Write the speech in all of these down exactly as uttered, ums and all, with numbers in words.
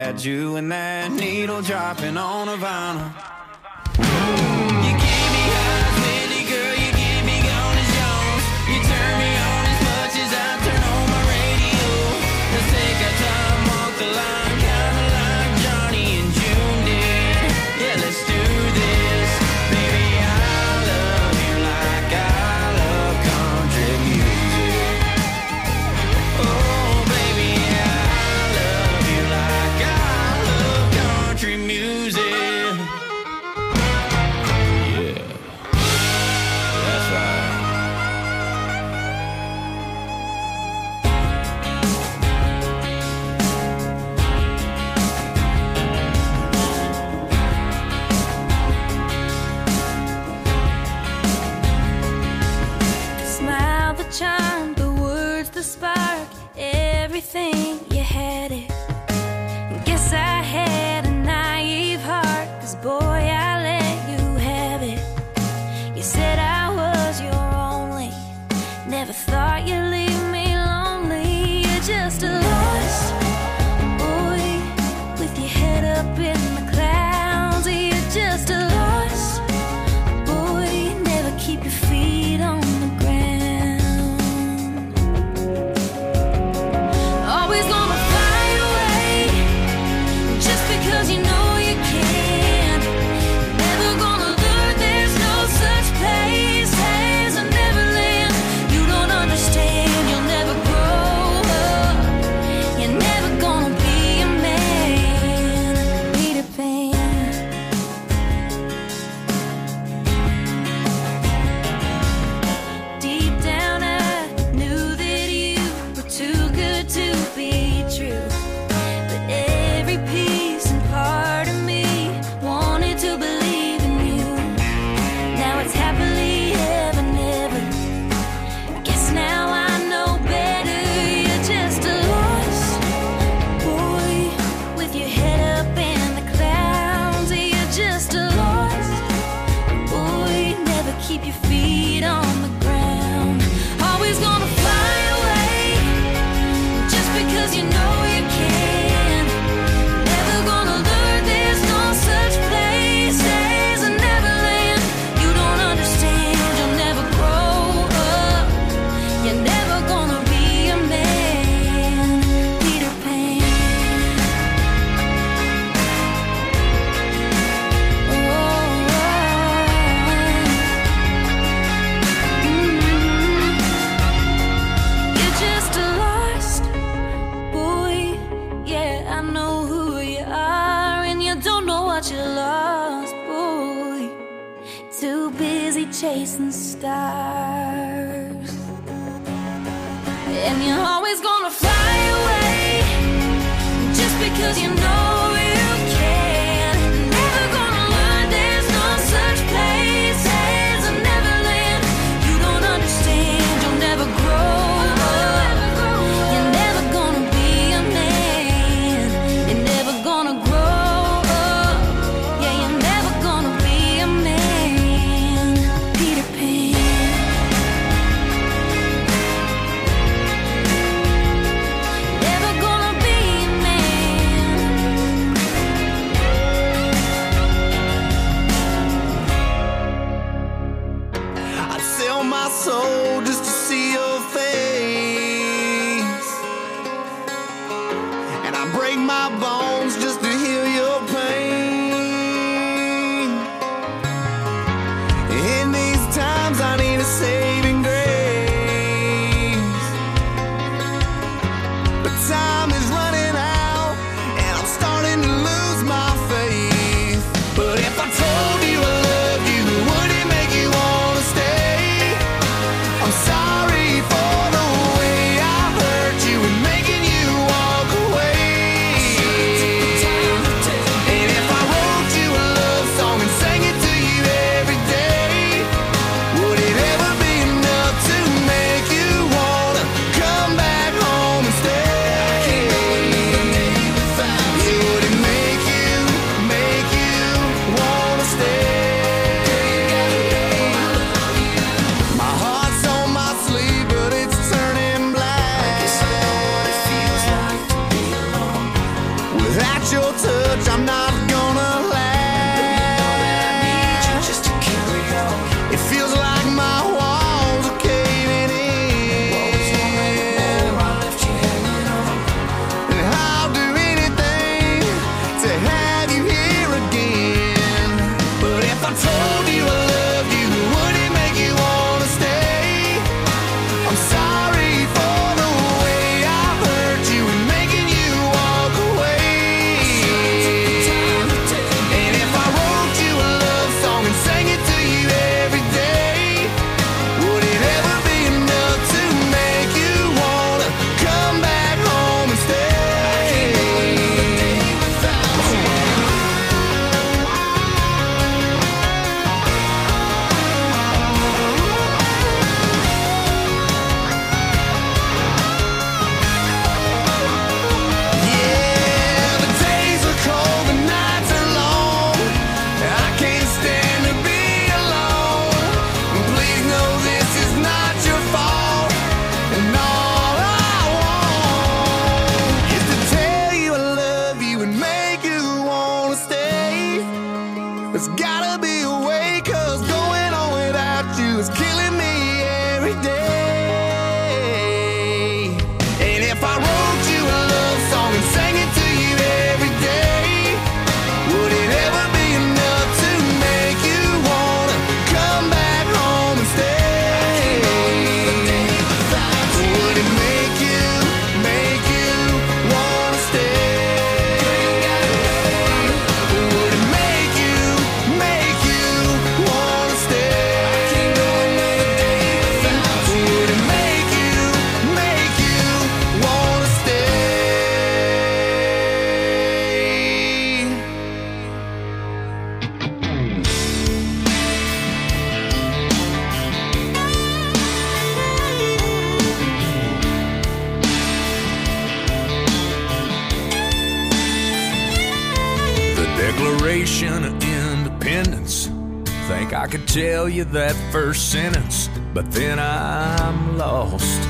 Had you and that needle dropping on a vinyl. You give me highs, Whitney, girl, you give me gone as Jones. You turn me on as much as I turn on my radio. Let's take our time, walk the line, kinda like Johnny and June did. Yeah, let's do this. Baby, I love you like I love country music. Oh, baby, I love you like I love country music. Yeah, that's right. The smile, the charm, the words, the spark, everything, you had it. Guess I had a naive heart, 'cause boy, I let you have it. You said I was your only, never thought you'd leave me lonely. You're just a lost boy with your head up in the clouds. You're just a lost boy, never keep your feet on the ground. Always gonna fly away just because you know you can. Never gonna learn there's no such place as a Neverland. You don't understand, you'll never grow up. You're never gonna be a man, Peter Pan. Deep down I knew that you were too good to be true. But every piece and part of me wanted to believe in you. Now it's happily ever, never. Guess now I know better. You're just a lost boy with your head up in the clouds. You're just a lost boy, never keep your feet on the ground. Always gonna fly away just because you know you can. Never gonna learn there's no such place as a Neverland. You don't understand, you'll never grow up. You're never gonna be a man, Peter Pan. Oh, mm. You're just a lost boy. Yeah, I know who you are, and you don't know what you lost, boy. Too busy chasing stars, and you're always gonna fly away just because you know you can. Never gonna learn there's no such place as a Neverland. You don't understand, you'll never grow up. You're never gonna be a man. You're never gonna grow up. Yeah, you're never gonna be a man, Peter Pan. Never gonna be a man. your touch, I'm not gonna last. I need you just to carry on. It feels like my walls are caving in, I left you hanging on. and I'll do anything to have you here again. But if I told you I loved you, would it make you wanna stay? I'm sorry for the way I hurt you and making you walk away. And if I wrote you a love song and sang it to you every day, would it ever be enough to make you wanna come back home and stay? Yeah, the days are cold, the nights are long. I can't stand to be alone. Please know this is not your fault, and all I want is to tell you I love you and make you wanna stay. There's gotta be a way, 'cause going on without you is killing me every day. And if I wrote you a love song and sang it to you every day, would it ever be enough to make you wanna come back home and stay? Would it make you, make you wanna stay? Would it make you, make you wanna stay? Would it make you, make you wanna stay? The Declaration of Independence. Think I could tell you that first sentence, but then I'm lost.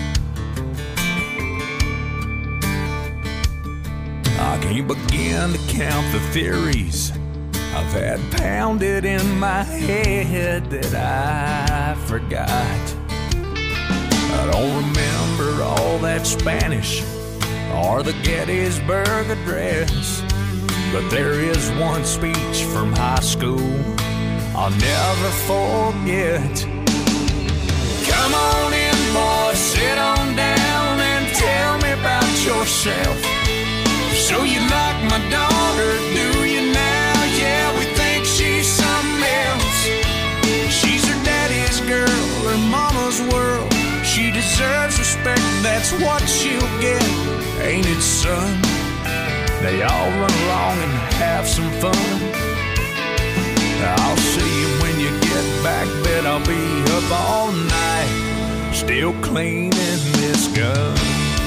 I can't begin to count the theories I've had pounded in my head that I forgot. I don't remember all that Spanish or the Gettysburg Address, but there is one speech from high school I'll never forget. Come on in, boy, sit on down and tell me about yourself. So you like my daughter, do you now? Yeah, we think she's something else. She's her daddy's girl, her mama's world. She deserves respect, that's what she'll get, ain't it, son? They all run along and have some fun. I'll see you when you get back, bet I'll be up all night, still cleaning this gun.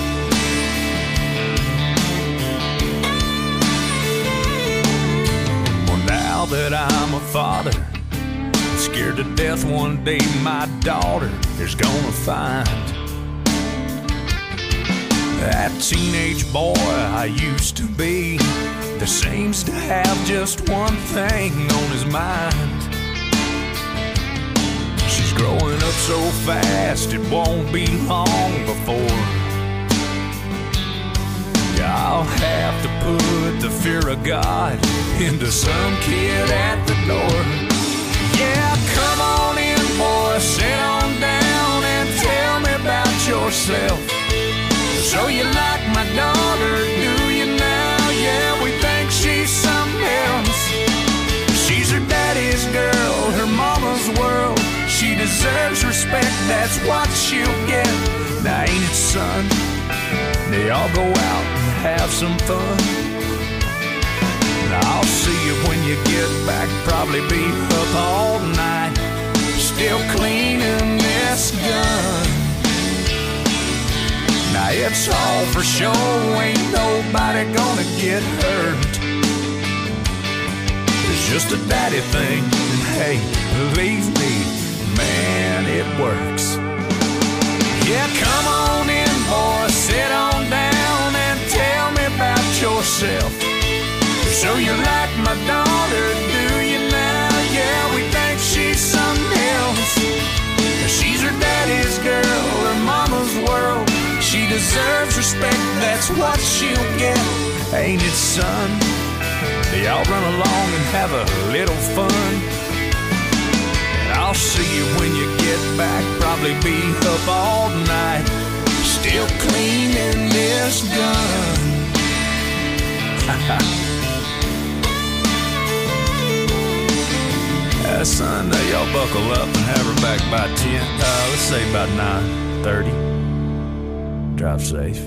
Well, now that I'm a father, scared to death one day my daughter is gonna find that teenage boy I used to be that seems to have just one thing on his mind. She's growing up so fast it won't be long before I'll have to put the fear of God into some kid at the door. Yeah, come on in, boy, sit on down and tell me about yourself. So you like my daughter, do you now? Yeah, we think she's something else. She's her daddy's girl, her mama's world. She deserves respect, that's what she'll get. Now ain't it, son? They all go out and have some fun. And I'll see you when you get back, probably be up all night, still cleaning this gun. Now it's all for show, ain't nobody gonna get hurt. It's just a daddy thing, and hey, believe me, man, it works. Yeah, come on in, boy, sit on down and tell me about yourself. So you like my daughter, do you now? Yeah, we think she's something else. She's her daddy's girl, her mama's world. She deserves respect, that's what she'll get. Ain't it, son? Y'all run along and have a little fun. And I'll see you when you get back. Probably be up all night, still cleaning this gun. uh, son, uh, y'all buckle up and have her back by ten. Uh, let's say about nine thirty. Drive safe.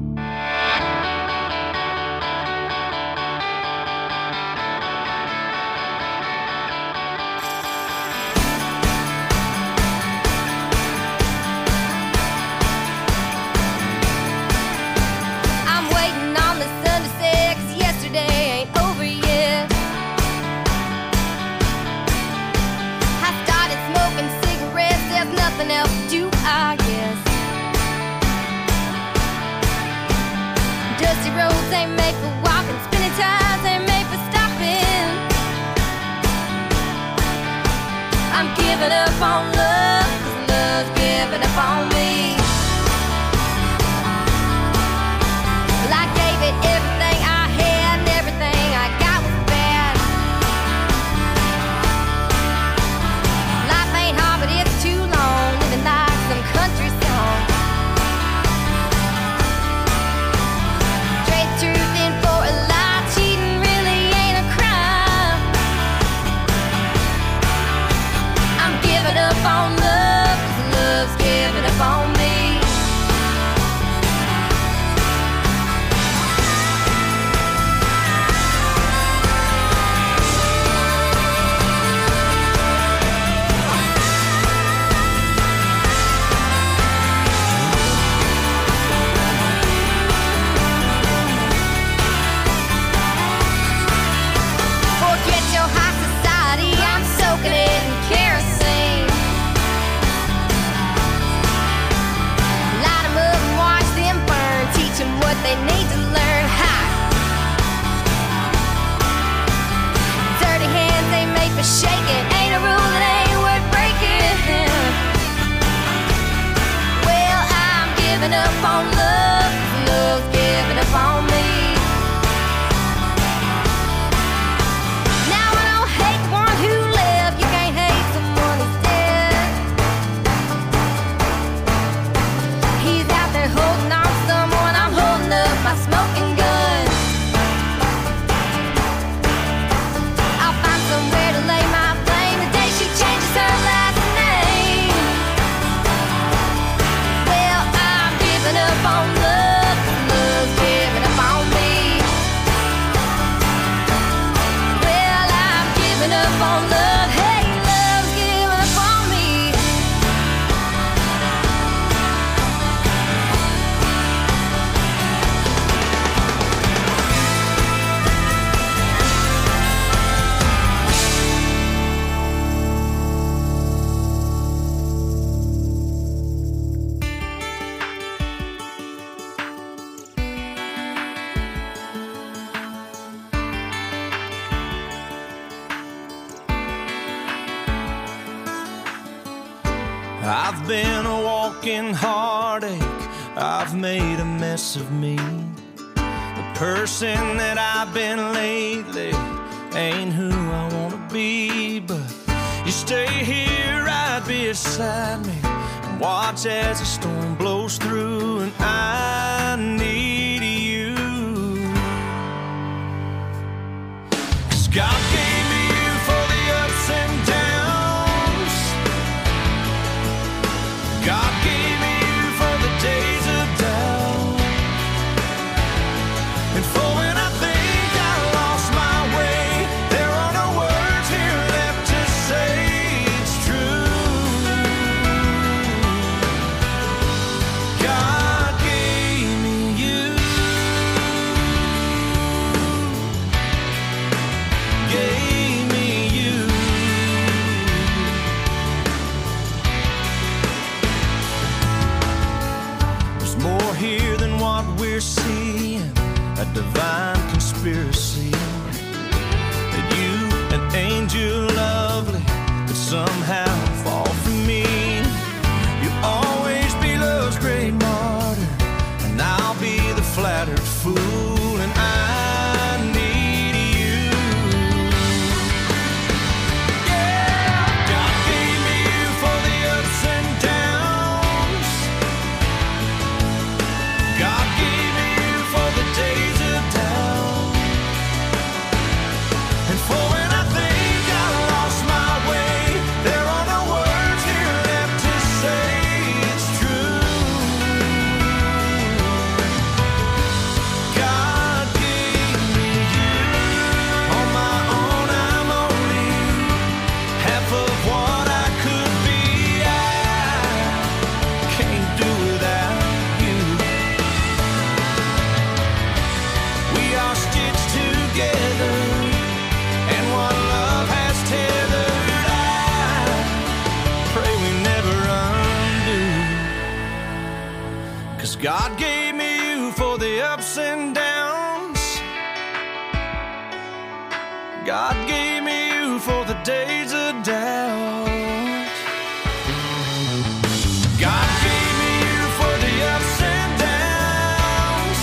I've been a walking heartache, I've made a mess of me. The person that I've been lately ain't who I wanna be. But you stay here right beside me and watch as the storm blows through, and I need you. 'Cause God gave me you for the ups and downs. God gave me you for the days of doubt, and for when I think I lost my way, there are no words here left to say it's true. God gave me you. God gave me you for the days of doubt. God gave me you for the ups and downs.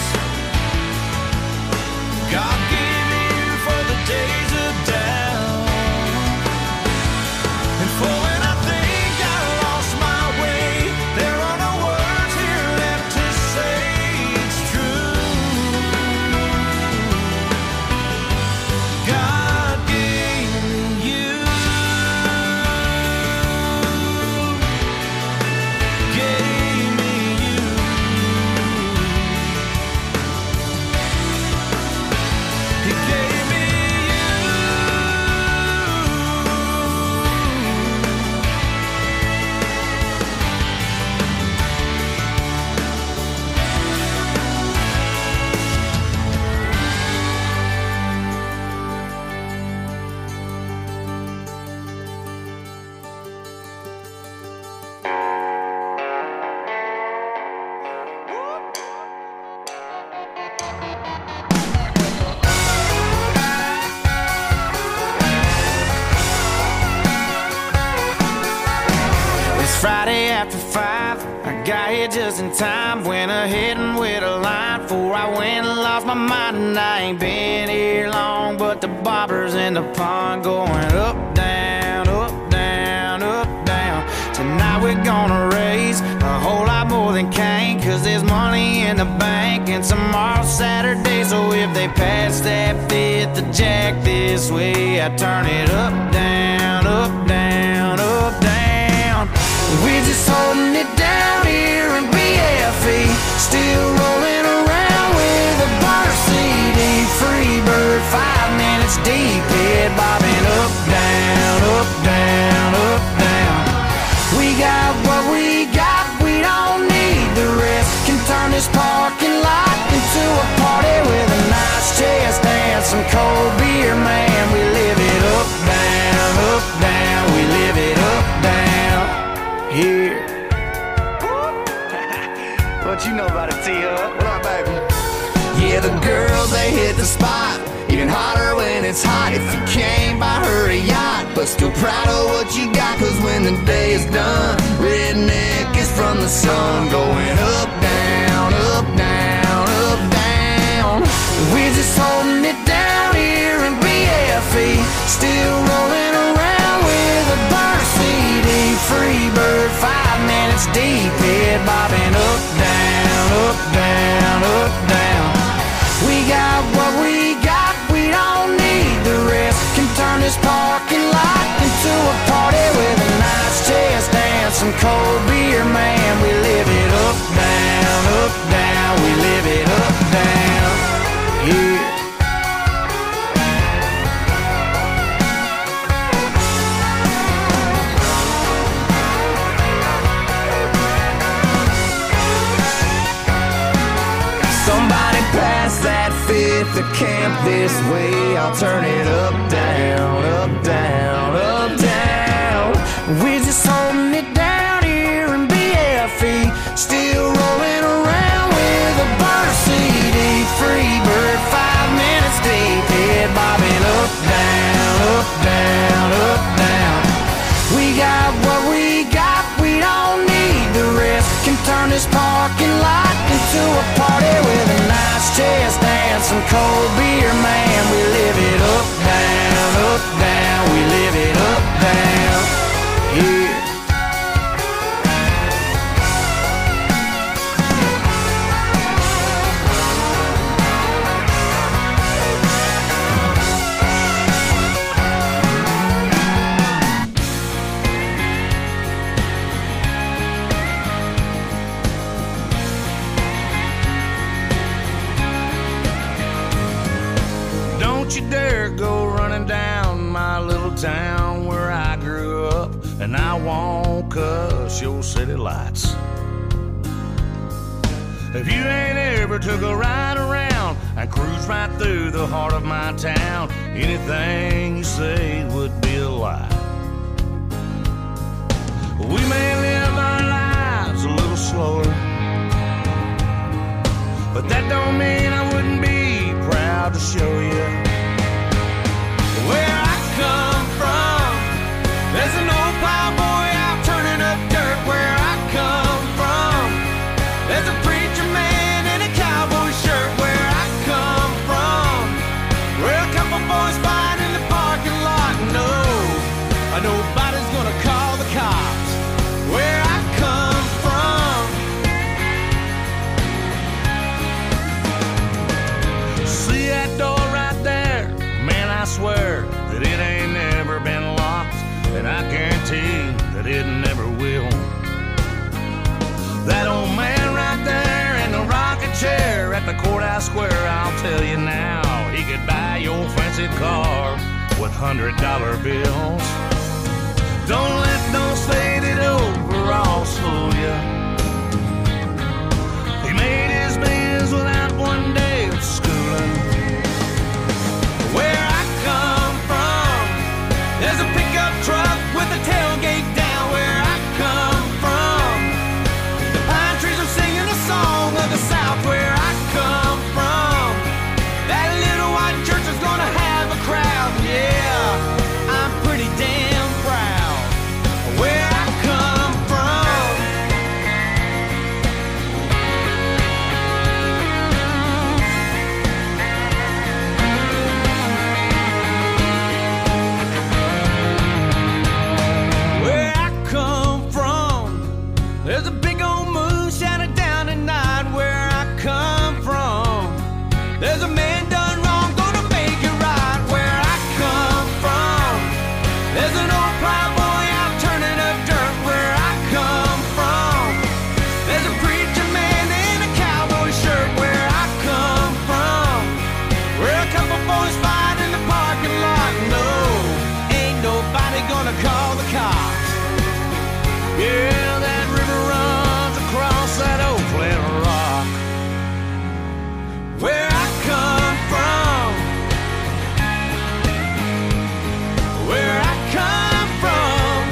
God gave me you for the days of doubt. And for when I think I lost my way, there are no words here left to say it's true. God gave me you. Gave me you. He gave me you. It's Friday after five. I got here just in time. Went ahead and wait a line before I went and lost my mind. And I ain't been here long, but the bobbers in the pond going up, down, up, down, up, down. Tonight we're gonna raise a whole lot more than Cain, cause there's money in the bank and tomorrow's Saturday. So if they pass that fifth of Jack this way, I turn it up, down, up, down, up, down. We're just holding it down here in B F E, still rolling around with a bar C D. Free bird, five minutes deep, head bobbing up, down, up, down, up, down. We got what we got, we don't need the rest. Can turn this parking lot into a party with a nice chest and some cold beer, man. We live it up, down, up, down. We live it up, down here. What you know about it, T-Hub? What up, baby? Yeah, the girls, they hit the spot. Even hotter when it's hot. If you came by her a yacht, but still proud of what you got. Cause when the day is done, redneck is from the sun. Going up, down, up, down, up, down. We're just holding it down here in B F E, still rolling around with a burn C D. Free bird, five minutes deep, head bobbing up, down, up, down, up, down. We got what we got, we don't need the rest. Can turn this parking lot into a party with a nice chest and some cold beer, man. We live it up, down, up, down. We live it up, down here. Somebody pass that fifth to camp this way. I'll turn it up, down, up, down, up, down. We're just holding it down here in B F E, still rolling around with a burn C D. Free bird, five minutes deep, head bobbing up, down, up, down, up, down. We got what we got, we don't need the rest. Can turn this parking lot into a party with a nice chest and some cold beer, man. We live it up, down, up, down. We live it up, down here. Don't you dare go running down my little town where I grew up, and I won't cuss your city lights. If you ain't ever took a ride around and cruise right through the heart of my town, anything you say would be a lie. We may live our lives a little slower, but that don't mean I wouldn't be proud to show you. Well, it never will. That old man right there in the rocking chair at the courthouse square, I'll tell you now, he could buy your fancy car with hundred dollar bills. Don't let those faded overalls fool you. He made his biz without one day of schooling. Where I come from, there's a pickup truck with a tailgate down. Where I come from, the pine trees are singing a song of the South. Where I come from, that little white church is gonna have a crowd. Yeah, I'm pretty damn proud where I come from. Where I come from, there's a big old moon shining down at night. Where I come from, there's a man done wrong, gonna make it right. Where I come from, there's an old plowboy out turning up dirt. Where I come from, there's a preacher man in a cowboy shirt. Where I come from, where a couple boys fight in the parking lot. No, ain't nobody gonna call the cops. Yeah, that river runs across that old flat rock. Where I come from, where I come from.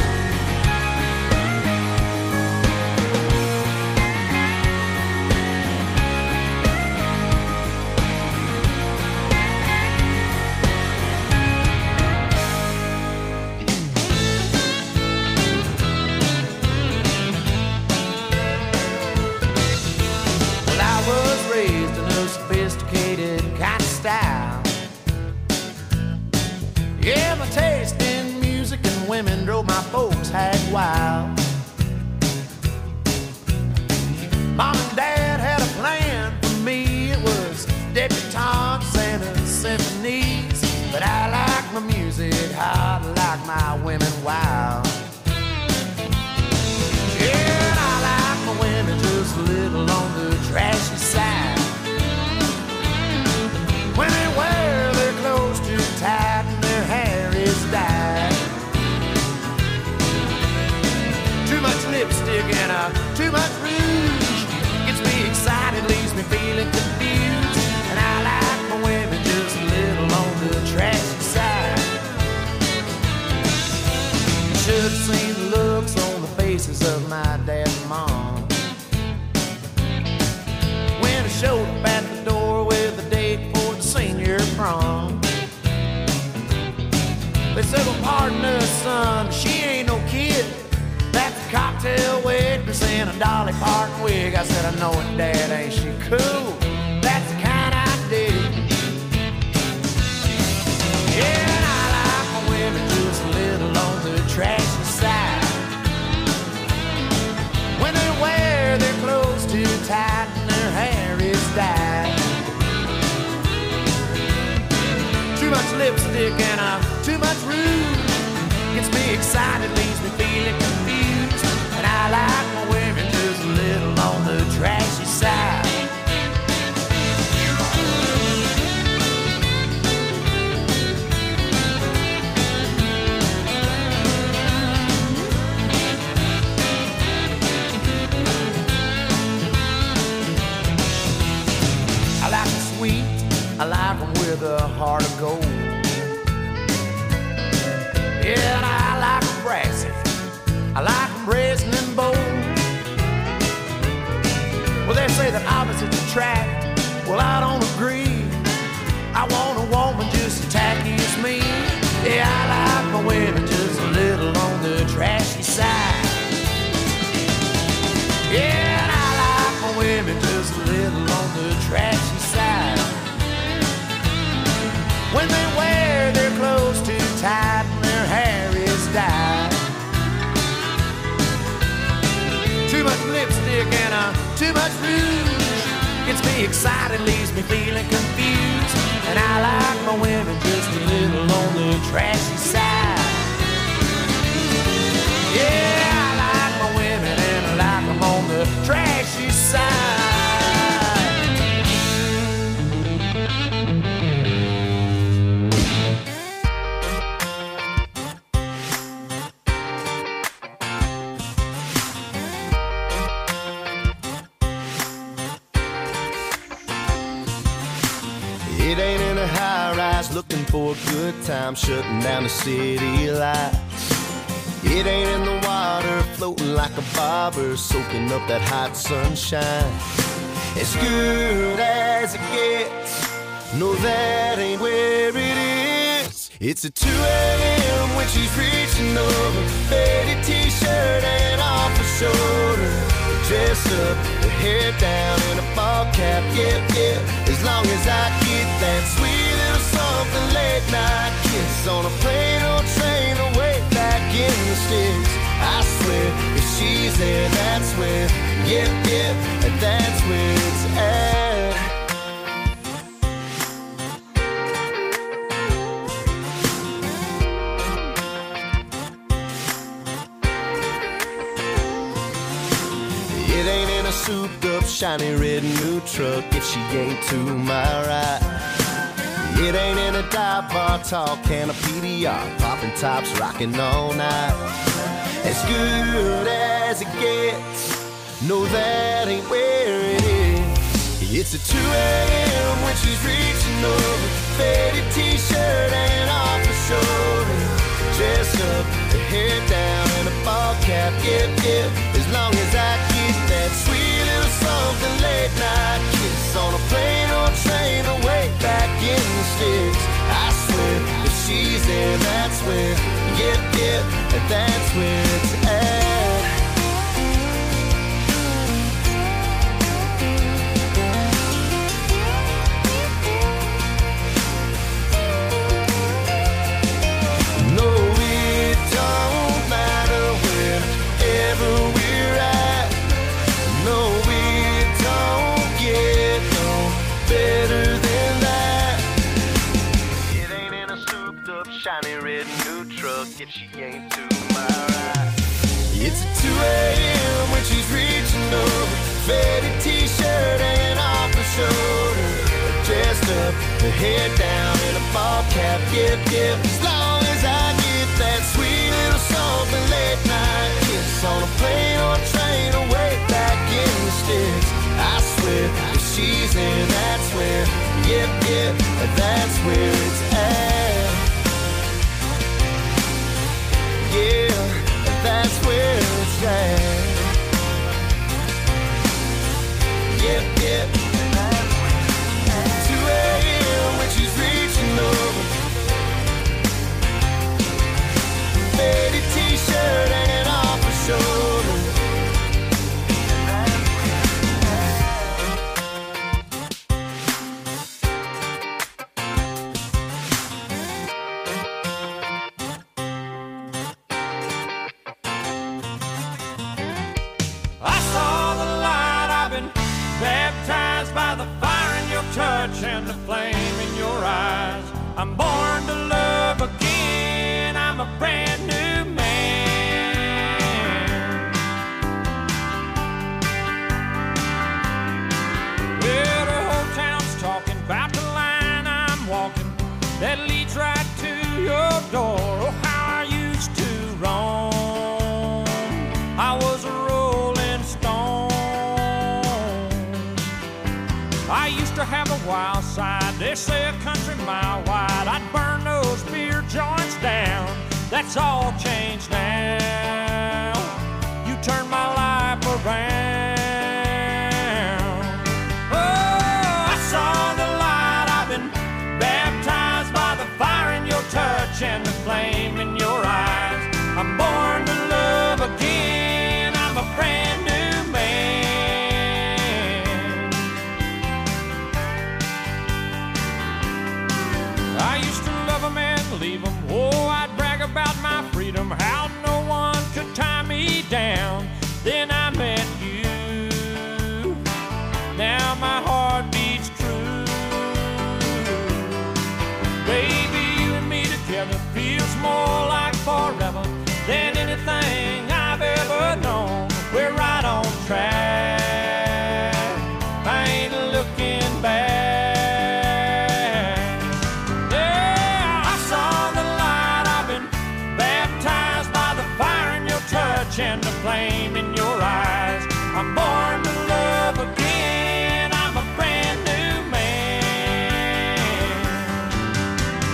Well, I was raised in a sophisticated kind of style. Yeah, my taste in music and women drove my folks hag wild. Mom and Dad had a plan for me. It was debutantes and the symphonies. But I like my music hot, I like my women wild. Yeah, and I like my women just a little on the trashy side. When they wear their clothes too tight and their hair is dyed. Too much lipstick and uh, too much rouge gets me excited, leaves me feeling confused. And I like my women just a little on the trashy side. Should have seen the looks on the faces of my dad and mom when I showed up at the door with a date for the senior prom. They said, well, pardon us, son, she ain't no kid. That's a cocktail waitress in a Dolly Parton wig. I said, I know it, Dad, ain't she cool? That's the kind I dig. Yeah, and I like my women just a little on the trashy side. When they wear their clothes too tight and their hair is dyed. Too much lipstick and uh, too much rouge gets me excited, leaves me feeling confused. And I like my women just a little on the trashy side. I like them sweet, I like them with a heart of gold. Yeah, and I like them brassy, I like them brazen and bold. Well, they say that opposites attract, well, I don't agree. I want a woman just as tacky as me. Yeah, I like my women just a little on the trashy side. Yeah, and I like my women just a little on the trashy side. When they wear their clothes too tight and their hair is dyed. Too much lipstick and uh, too much rouge gets me excited, leaves me feeling confused. And I like my women just a little on the trashy side. Yeah. looking for a good time, shutting down the city lights. It ain't in the water, floating like a bobber, soaking up that hot sunshine. As good as it gets, no, that ain't where it is. It's at two a.m. when she's reaching over, faded t-shirt and off her shoulder, dressed up, her hair down in a ball cap, yeah, yeah. As long as I get that sweet little something late night kiss on a plane or train away back in the sticks. I swear, if she's there, that's where, yeah, yeah, that's where it's at. It ain't in a souped up, shiny red new truck if she ain't to my right. It ain't in a dive bar, tall can of P D R, popping tops, rocking all night. As good as it gets, no, that ain't where it is. It's at two a.m. when she's reaching over, faded t-shirt and off her shoulder, dressed up, her hair down in a ball cap, yeah, yeah. As long as I get that sweet little something late night kiss on a plane or train away back in the sticks. I swear, if she's there, that's where, yeah, yeah, that's where it's at. No, it don't matter wherever we're at. No, it don't get no better than that. It ain't in a souped up, shiny red new truck if she ain't to my right. It's at two a.m. when she's reaching over, faded t-shirt and off her shoulder, dressed up, her hair down in a ball cap, yep, yep. As long as I get that sweet little something late night kiss on a plane or train away back in the sticks. I swear, if she's there, that's where, yep, yep, that's where it's at. Yeah, that's where it's at. Yep, yep, two a.m. when she's reaching over, faded t-shirt hanging off her shoulder. I saw the light, I've been baptized by the fire in your touch and the flame in your eyes. I'm born to love again, I'm a brand new man. Well, the whole town's talking about the line I'm walking that leads right to your door. Oh, how I used to roam, I was a rolling stone. I used to have a wild side, they say a country mile wide. I'd burn those beer joints down, that's all changed now. You turned my life around. Oh, I saw the light, I've been baptized by the fire in your touch and the flame in your eyes. I'm born to love again, I'm a brand new man. I used to love 'em and leave 'em. Oh, I'd brag about my freedom, how no one could tie me down. Then I met you, now my heart beats true. Baby, you and me together feels more like forever than anything I've ever known. We're right on track, I ain't looking back. Yeah, I saw the light, I've been baptized by the fire in your touch and the flame in your eyes. I'm born to love again, I'm a brand new man.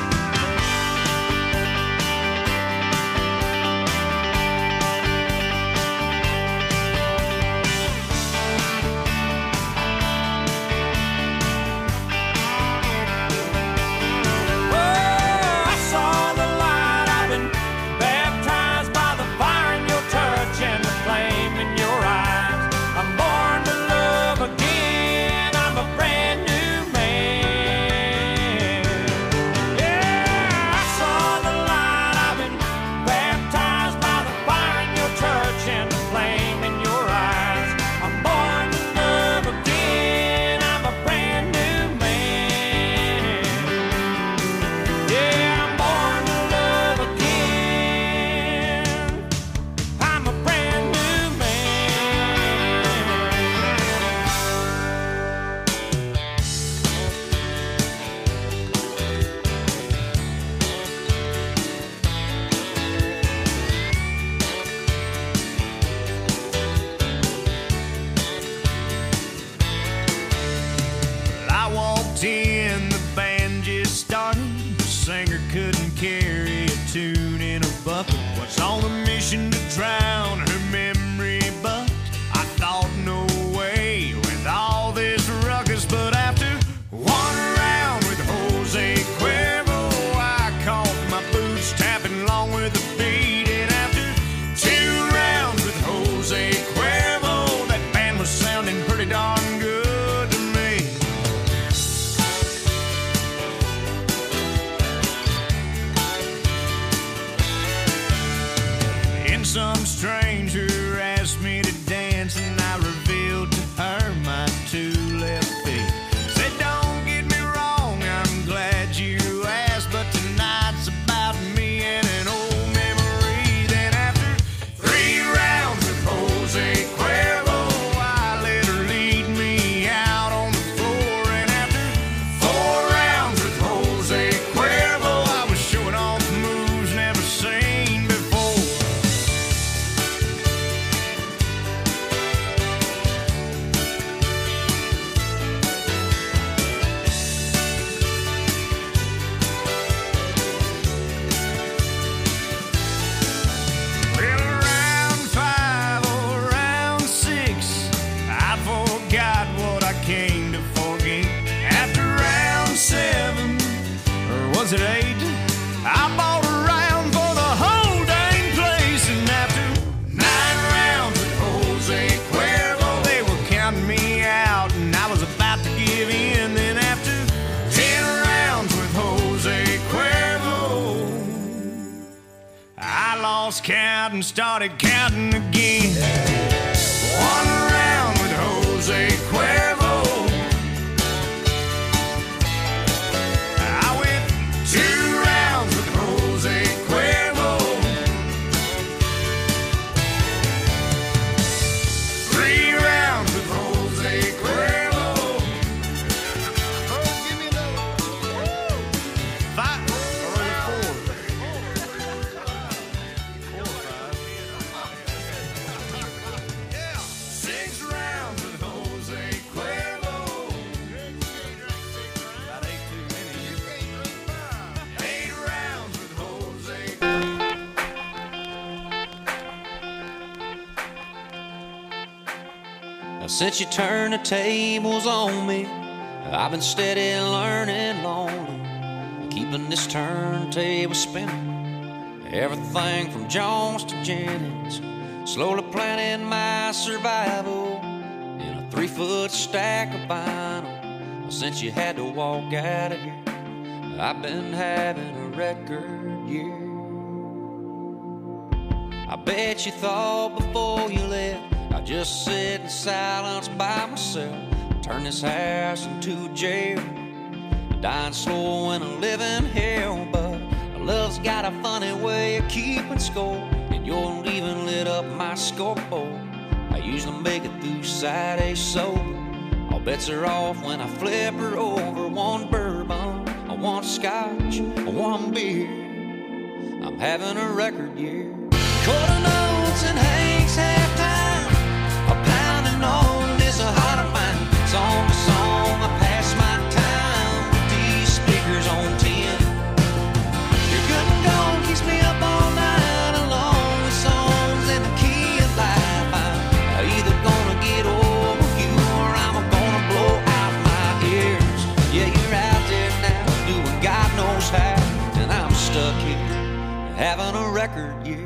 singer couldn't carry a tune in a bucket, was on a mission to drown her memory. But I thought, no way, with all this ruckus. But after one round with Jose Cuervo, I caught my boots tapping along with the beat. And after two rounds with Jose Cuervo, that band was sounding pretty darn good to me. And some stranger asked me to dance, and I revealed to her my two left feet. Said, don't get me wrong, I'm glad you asked, but tonight's about me and an old memory. Then after three rounds with Jose Cuervo, I let her lead me out on the floor. And after four rounds with Jose Cuervo, I was showing off moves never seen before. Well, round five or round six, I forgot what I came to forget. After round seven, or was it eight, I bought a round for the whole dang place. And after nine rounds with Jose Cuervo, they were counting me out, and I was about to give in. Then after ten rounds with Jose Cuervo, I lost count and started counting again. One round with Jose Cuervo, I went two rounds with Jose Cuervo, three rounds with Jose Cuervo. Oh, give me another one. Five or four. Yeah, six rounds with Jose Cuervo. About eight too many. Eight rounds with Jose. Now, since you turned the tables on me, I've been steady learning lonely, keeping this turntable spinning. Everything from Jones to Jennings, slowly planning my survival in a three-foot stack of vinyl. Since you had to walk out of here, I've been having a record year. I bet you thought before you left I'd just sit in silence by myself, turn this house into a jail, dying slow in a living hell. But love's got a funny way of keeping score, and your leaving lit up my scoreboard. I usually make it through Saturday sober. All bets are off when I flip her over. One bourbon, one scotch, one beer. I'm having a record year. Quarter notes and Hank's halftime, a pounding on is a heart of mine. Song to song, I pass my time with these speakers on ten. Your good and gone keeps me up all night along with songs in the key of life. I'm either gonna get over you or I'm gonna blow out my ears. Yeah, you're out there now doing God knows how, and I'm stuck here having a record year.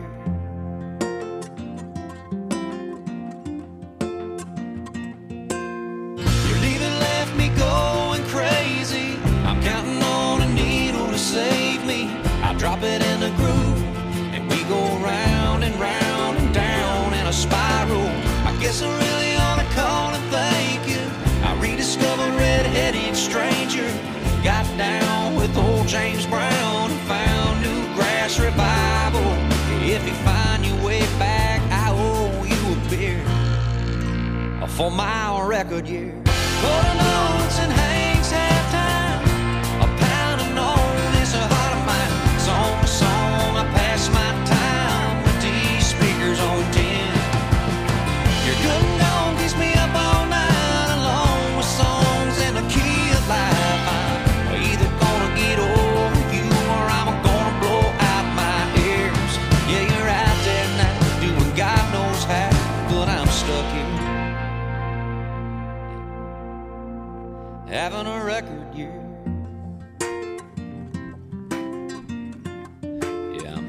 Your leaving left me going crazy. I'm counting on a needle to save me. I drop it in the groove, and we go round and round and down in a spiral. I guess I really ought to call and thank you. I rediscovered Red-Headed Stranger, got down with old James Brown, and found new grass revival. If you find your way back, I owe you a beer for my record year. Quarter notes and Hank's halftime, a pound of known is a heart of mine. Song to song, I pass my time with these speakers on ten. Your good and gone keeps me up all night along with songs in the key of life. I'm either gonna get over you or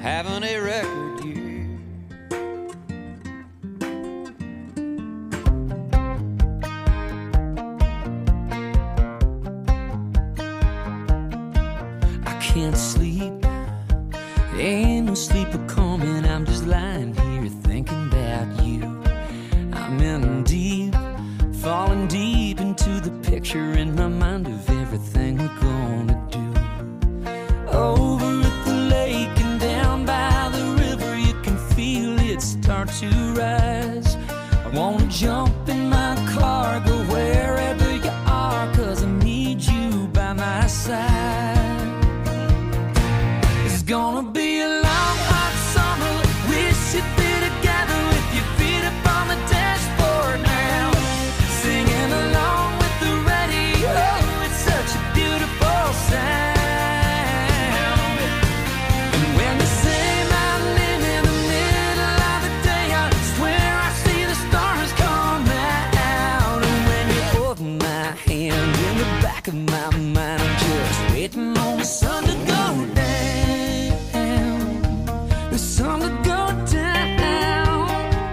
having a record year. Can't sleep, ain't no sleeper coming. I'm just lying here thinking about you. I'm in deep, falling deep into the picture in my mind of everything we're gonna do. Over at the lake and down by the river, you can feel it start to rise. I wanna jump in my car, go wherever you are, 'cause I need you by my side. It's gonna be a long, hot summer. We should be together with your feet up on the dashboard now, singing along with the radio. It's such a beautiful sound. And when you say my name in the middle of the day, I swear I see the stars come out. And when you hold my hand in the back of my mind, I'm just waiting on the sun to go down. The sun to go down.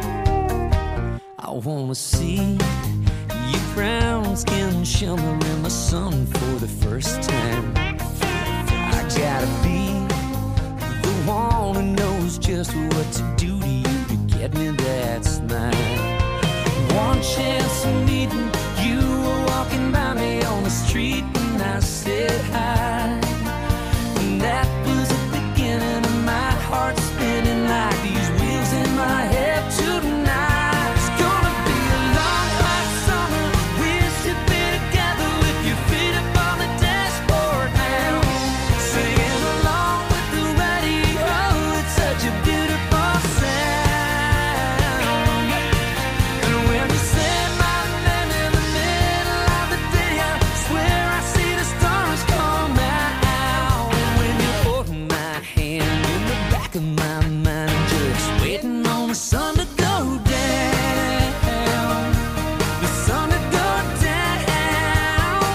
I wanna see your brown skin shimmer in the sun for the first time. I gotta be the one who knows just what to do to you to get me that smile. One chance of meeting you, were walking by me on the street and I said hi. And that was the beginning of my heart spinning like these wheels in my head tonight. It's gonna be a long, hot summer. We should be together with your feet up on the dashboard now, singing along with the radio. It's such a beautiful sound. And when you say my name in the middle of the day, I swear I see the stars come out. And when you hold my hand in the back of my mind, I'm just waiting on the sun to go down. The sun to go down.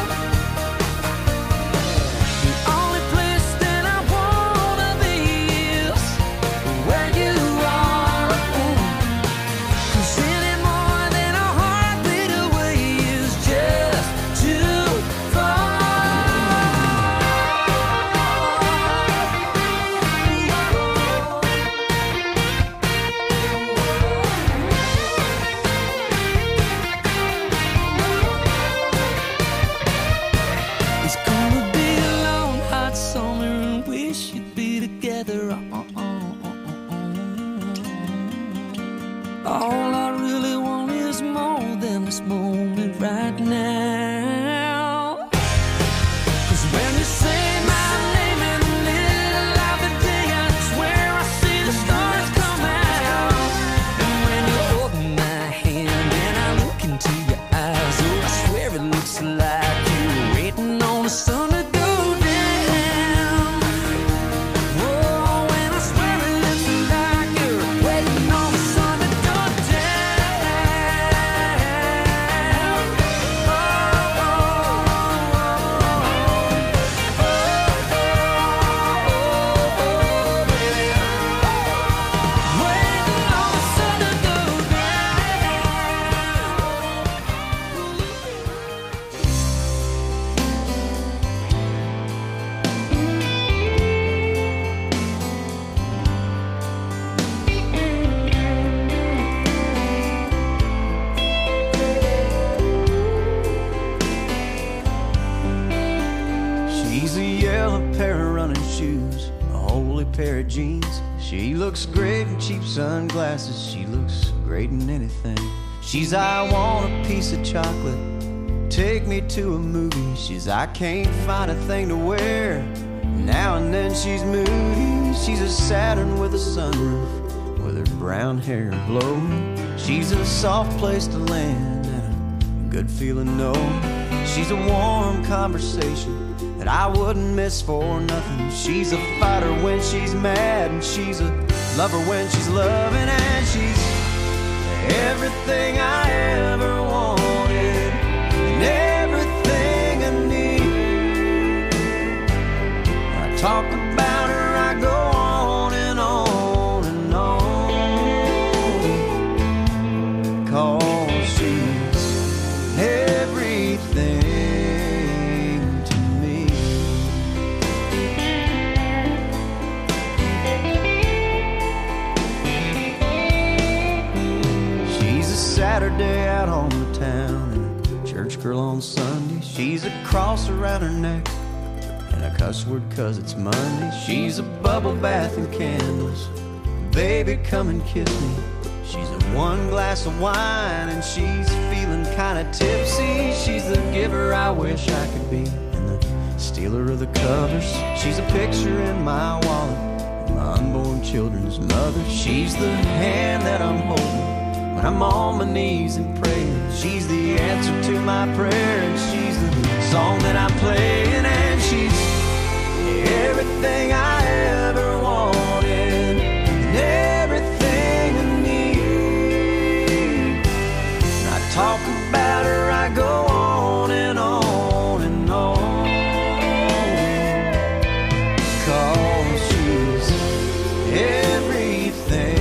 The only place that I wanna be is where you are. 'Cause any more than a heartbeat away is just too far. It's gonna be a long, hot summer and we should be together. All I really want is more than this moment right now. 'Cause when you say my name in the middle of the day, I swear I see the stars come out. And when you hold my hand and I look into your eyes, oh, I swear it looks like you're waiting on the sun to go down. Oh, and I swear it looks like you're waiting on the sun to go down. Oh, oh, oh, oh, oh, baby. Waiting on the sun to go She's a yellow pair of running shoes, a holy pair of jeans. She looks great in cheap sunglasses. She looks great in anything. She's I want a piece of chocolate, take me to a movie. She's I can't find a thing to wear. Now and then she's moody. She's a Saturn with a sunroof, with her brown hair blowing. She's a soft place to land and a good feeling no. She's a warm conversation that I wouldn't miss for nothing. She's a fighter when she's mad, and she's a lover when she's loving, and she's everything I ever wanted and everything I need. When I talk about her, I go on and on. girl on Sunday. She's a cross around her neck and a cuss word 'cause it's Monday. She's a bubble bath and candles. Baby, come and kiss me. She's a one glass of wine and she's feeling kinda tipsy. She's the giver I wish I could be and the stealer of the covers. She's a picture in my wallet, my unborn children's mother. She's the hand that I'm holding when I'm on my knees in prayer. She's the answer to my prayer, and she's the song that I'm playing, and she's everything I ever wanted and everything I need. When I talk about her, I go on and on and on, 'cause she's everything.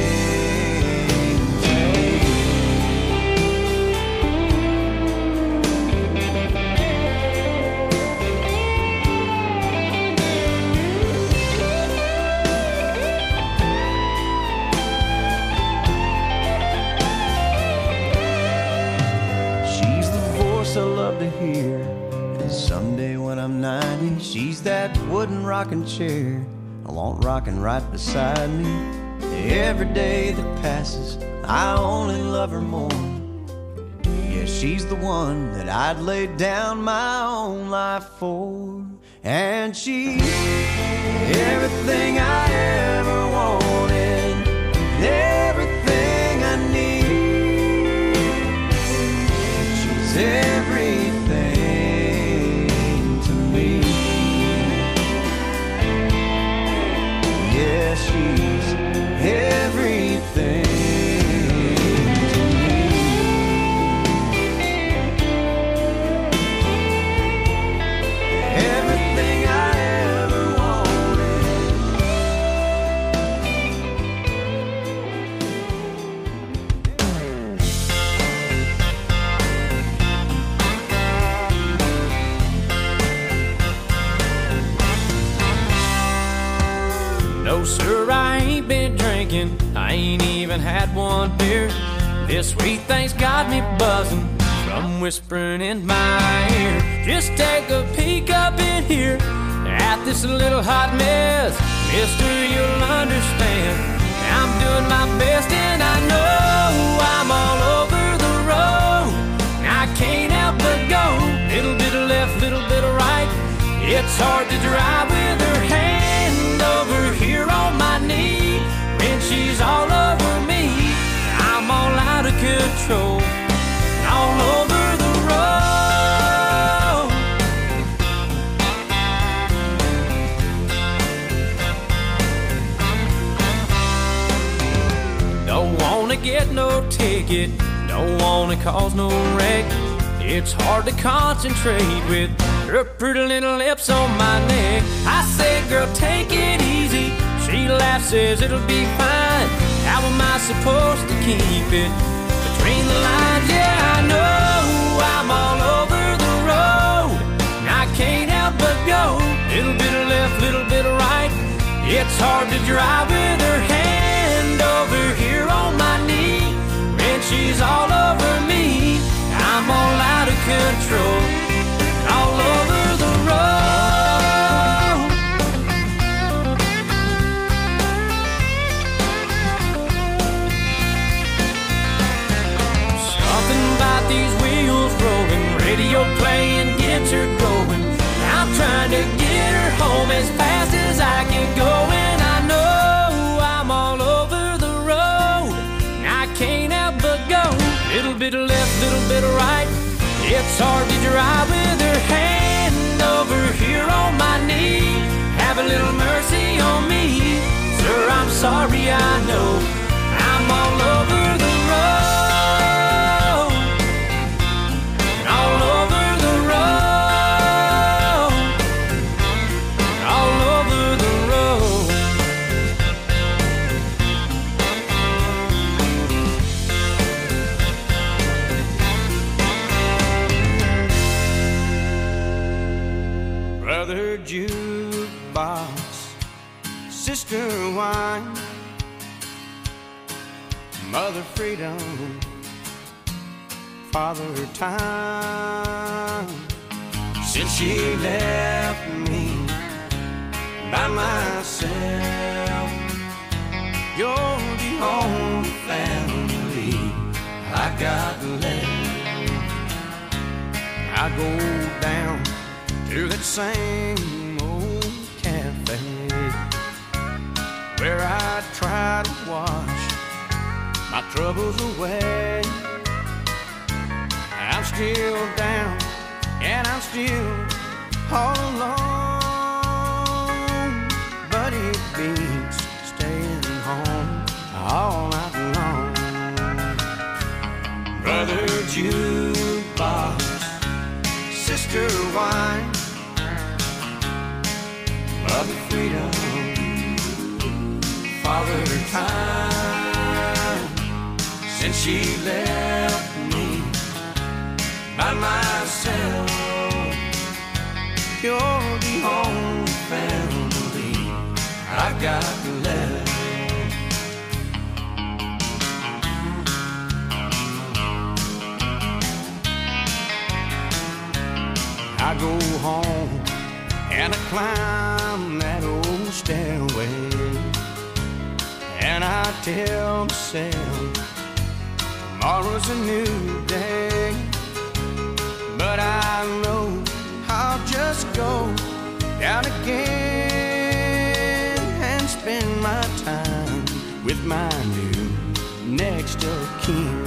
I love to hear, and someday when I'm ninety, she's that wooden rocking chair I want rocking right beside me. Every day that passes, I only love her more. Yeah, she's the one that I'd lay down my own life for, and she's everything I ever wanted, everything I need. She's everything to me. Yeah, she's everything to me. Everything I ever No, sir, I ain't been drinking. I ain't even had one beer. This sweet thing's got me buzzing from whispering in my ear. Just take a peek up in here at this little hot mess. Mister, you'll understand I'm doing my best, and I know I'm all over the road. I can't help but go little bit of left, little bit of right. It's hard to drive with her hand over here on my knee when she's all over me. I'm all out of control, all over the road. Don't wanna get no ticket, don't wanna cause no wreck. It's hard to concentrate with her pretty little lips on my neck. I say, girl, take it easy. She laughs, says it'll be fine. How am I supposed to keep it between the lines? Yeah, I know I'm all over the road, and I can't help but go little bit of left, little bit of right. It's hard to drive with her hand over here on my knee when she's all over me. I'm all out of control, all over the road. Something about these wheels rolling, radio playing gets her going. I'm trying to get her home as fast as I can go, and I know I'm all over the road, and I can't help but go little bit of left, little bit of right. It's hard to drive with her hand over here on my knee. Have a little mercy on me, sir, I'm sorry, I know I'm all over the road, all over the road, all over the road. Brother jukebox, sister wine, mother freedom, Father Time. Since she left me by myself, you're the only family I got left. I go down to that same old cafe where I try to wash my troubles away. I'm still down and I'm still all alone, but it beats staying home all night long. Brother jukebox, sister wine, mother freedom, father time. Since she left me by myself, you're the only family I've got left. I go home and I climb that old stairway, and I tell myself tomorrow's a new day. But I know I'll just go down again and spend my time with my new next of kin.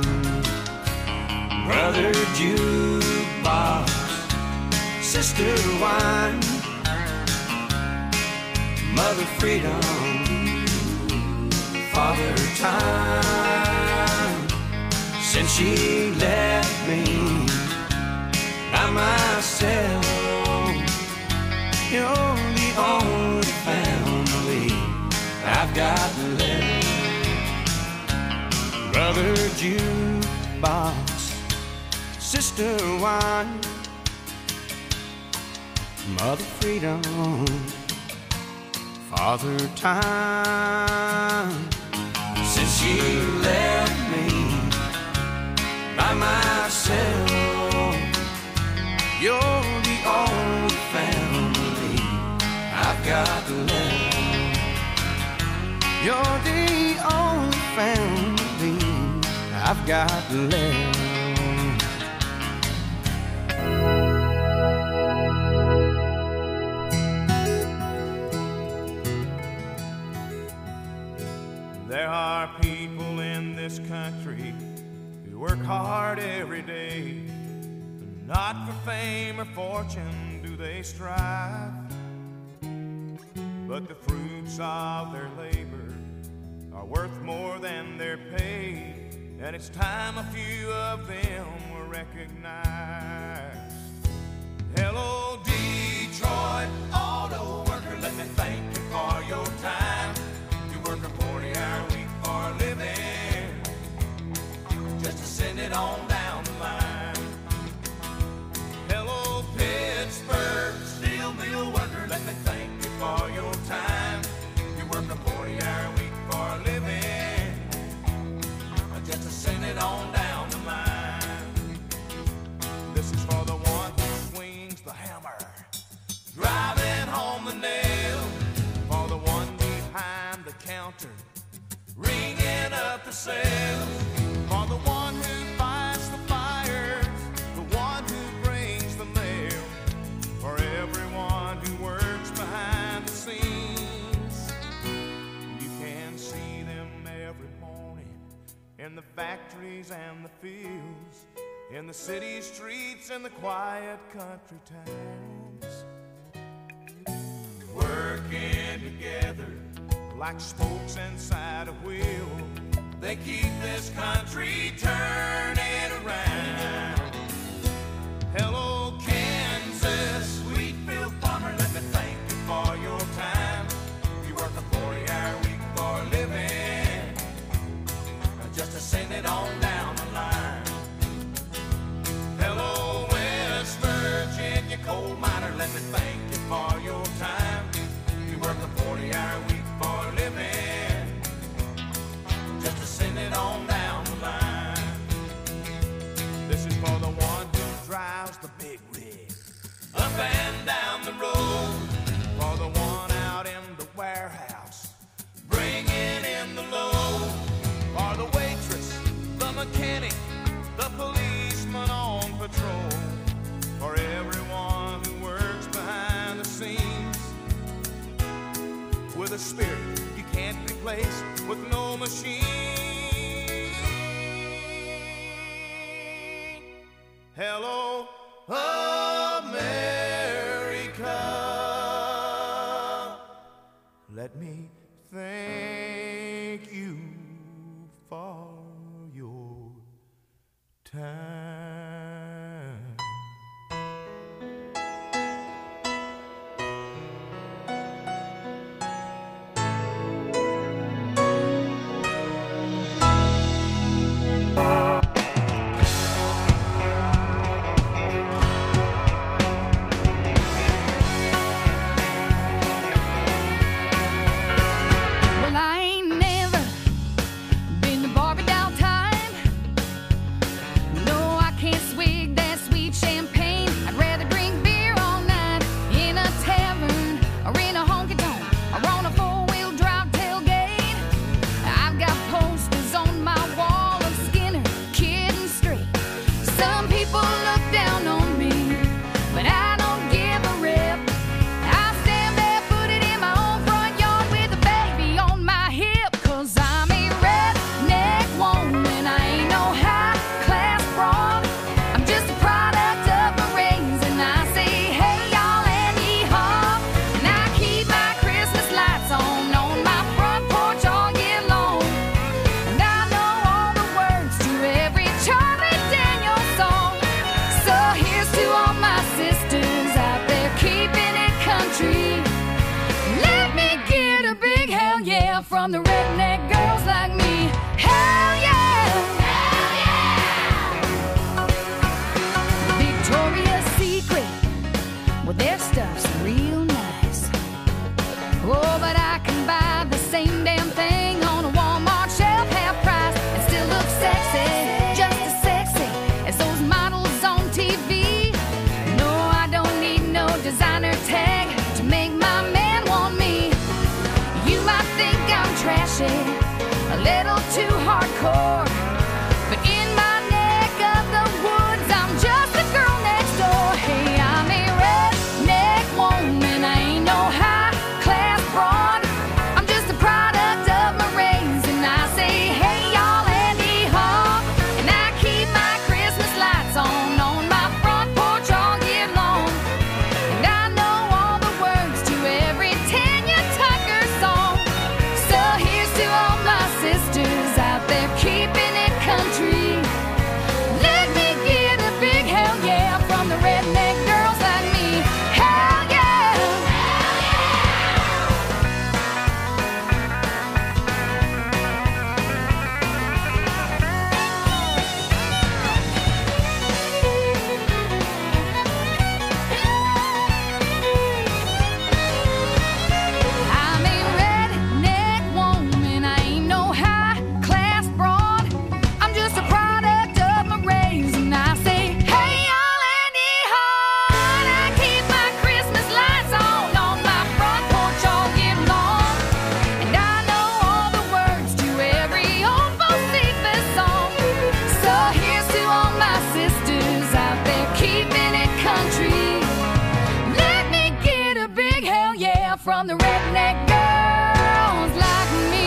Brother jukebox, sister wine, mother freedom, father time. Since she left me by myself, you're the only family I've got left. Brother jukebox, sister wine, mother freedom, father time. Since she left me by myself, you're the only family I've got left. You're the only family I've got left. There are people in this country who work hard every day. Not for fame or fortune do they strive, but the fruits of their labor are worth more than their pay, and it's time a few of them were recognized. Hello, Detroit auto worker, let me thank you for your time. You work a forty-hour week for a living, just to send it on down the line. Hello, Pittsburgh steel mill worker, let me thank you for your time. You work a forty-hour week for a living, just to send it on down the line. This is for the one who swings the hammer, driving home the nail. For the one behind the counter, ringing up the sales. For the one who fights the fires, the one who brings the mail. For everyone who works behind the scenes, you can see them every morning in the factories and the fields, in the city streets and the quiet country towns, working together like spokes inside a wheel. They keep this country turning around. Hello, Kansas, Wheatfield farmer, let me thank you for your time. You work a forty-hour week for a living, just to send it on down the line. Hello, West Virginia coal miner, let me thank you for your time. You work a forty-hour week for a living, just to send it on down the line. with a spirit you can't replace with no machine. Hello, America. Let me thank you for your time. Well, I ain't never been to Barbie doll time. No, I can't swig that sweet champagne. I'd rather drink beer all night in a tavern or in a honky tonk or on a four-wheel drive tailgate. I've got posters on my wall of Skinner, Kid and Straight. Some people look down on me, but I don't give a rip. I stand barefooted in my own front yard with a baby on my hip. Cause I'm a redneck woman, I ain't no high-class broad. I'm just a product of my rains, and I say, hey y'all and yee-haw. And I keep my Christmas lights on on my front porch all year long. And I know all the words to every Charlie Daniels song. So here's to all my sisters out there keeping it country. Let me get a big hell yeah from the redneck girls like me. Hell yeah! Hell yeah! Victoria's Secret, well their stuff's real nice. Oh, but I can buy the same damn thing on a Walmart shelf half price and still look sexy, just as sexy as those models on T V. No, I don't need no designer tag to make my man want me. You might think I'm trashy, a little too hardcore, but in my neck of the woods, I'm just a girl next door. Hey, I'm a redneck woman, I ain't no high-class broad. I'm just a product of my rains, and I say, hey y'all and yee-haw. And I keep my Christmas lights on on my front porch all year long. And I know all the words to every Tanya Tucker song. So here's to all my sisters out there keeping it country. Let me get a big hell yeah from the redneck girls like me. Hell yeah! I'm a redneck woman, I ain't no high-class broad. I'm just a product of my rays, and I say, hey y'all and yee-haw. And I keep my Christmas lights on on my front porch all year long. And I know all the words to every old Bocephus song. So here's to all my sisters out there keeping it country. Let me get a big hell yeah from the redneck girls like me.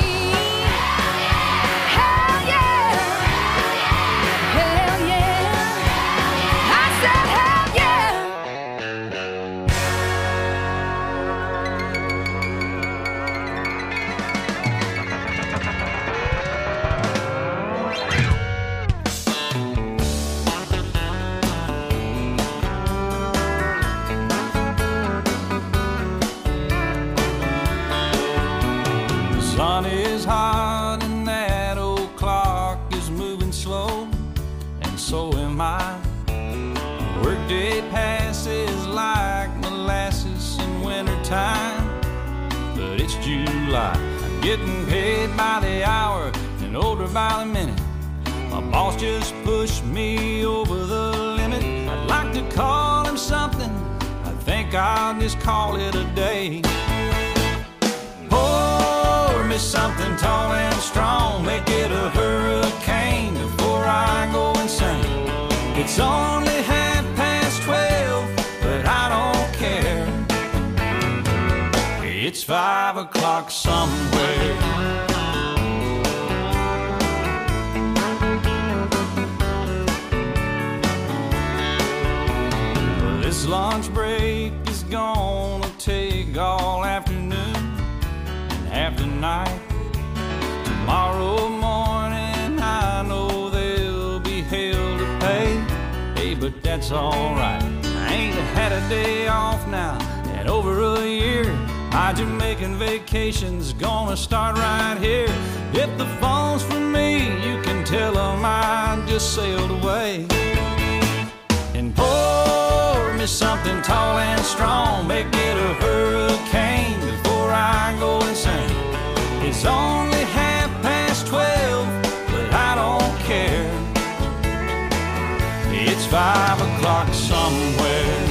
Hell yeah! Hell yeah! I said hell yeah! The sun is hot and that old clock is moving slow, and so am I. Workday passes like molasses in wintertime, but it's July. I'm getting paid by the hour and older by the minute. My boss just pushed me over the limit. I'd like to call him something, I think I'll just call it a day. Pour me something tall and strong, make it a hurricane before I go insane. It's only half past twelve, but I don't care. It's five o'clock o'clock somewhere. This lunch break is gonna take all afternoon and half the night. Tomorrow morning I know there'll be hell to pay. Hey, but that's alright. I ain't had a day off now in over a year. My Jamaican vacation's gonna start right here. If the phone's for me, you can tell them I just sailed away. And pour me something tall and strong, make it a hurricane before I go insane. It's only half past twelve, but I don't care. It's five o'clock somewhere.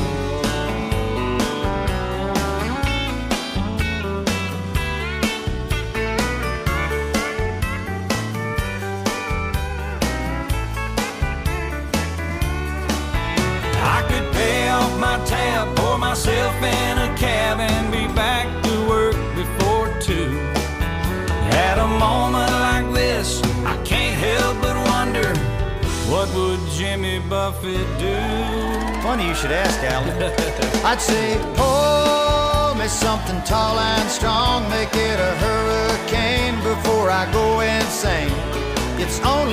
I could pay off my tab, pour myself in a cab, and be back to work before two. At a moment like this, I can't help but wonder, what would Jimmy Buffett do? Funny you should ask, Alan. I'd say, pour me something tall and strong, make it a hurricane before I go insane.